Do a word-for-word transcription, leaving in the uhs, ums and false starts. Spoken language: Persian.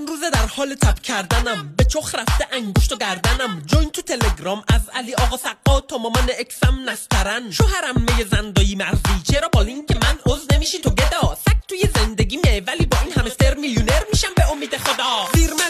چند روزه در حال تب کردنم، به چخ رفته انگشت و گردنم. جوین تو تلگرام از علی آقا سقا تا مامان اکسم نسترن. شوهرم می زندایی مرزی، چرا با لینک من عضو نمیشی تو گدا؟ سگ توی زندگی میه ولی با این همستر میلیونر میشم به امید خدا. زیر